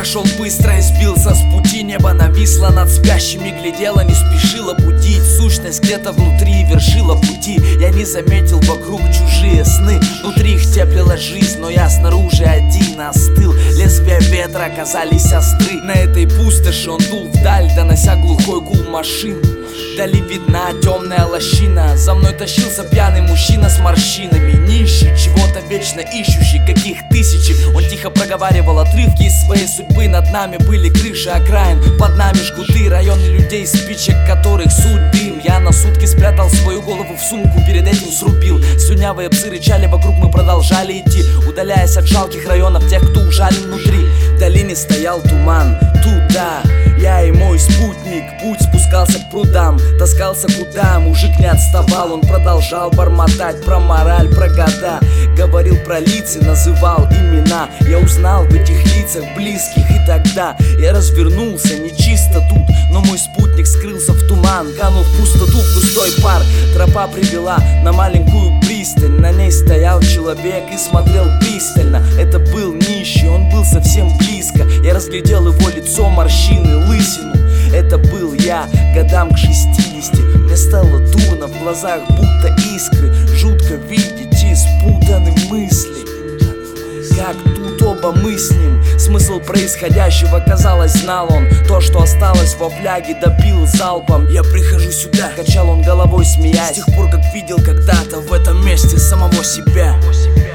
Я шел быстро и сбился с пути. Небо нависло над спящими, глядело, не спешило будить. Сущность где-то внутри вершила пути. Я не заметил вокруг чужие сны. Внутри их теплила жизнь, но я снаружи один остыл. Лезвия ветра оказались остры. На этой пустоши он дул вдаль, донося глухой гул машин. Вдали видна темная лощина. За мной тащился пьяный мужчина с морщинами. Нищий, чего-то вечно ищущий, каких тысячи. Он тихо проговаривал отрывки из своей судьбы. Над нами были крыши окраин, под нами жгуты, районы людей, спичек которых суть дым. Я на сутки спрятал свою голову в сумку, перед этим срубил. Слюнявые псы рычали вокруг, мы продолжали идти, удаляясь от жалких районов тех, кто ужален внутри. В долине стоял туман, туда я и мой спутник. Путь спускался к прудам, таскался куда. Мужик не отставал, он продолжал бормотать про мораль, про года. Говорил про лица, называл имена. Я узнал в этих лицах близких, и тогда я развернулся, нечисто тут. Но мой спутник скрылся в туман, канул в пустоту, в густой пар. Тропа привела на маленькую пристань. На ней стоял человек и смотрел пристально. Это был нищий, он был совсем близко. Я разглядел его лицо, морщины, лысину. Это был я, годам к 60. Мне стало дурно, в глазах будто искры. Жутко видеть и спутаны мысли. Как тут оба мы с ним. Смысл происходящего, казалось, знал он. То, что осталось во фляге, допил залпом. Я прихожу сюда, качал он головой, смеясь. С тех пор, как видел когда-то в этом месте самого себя.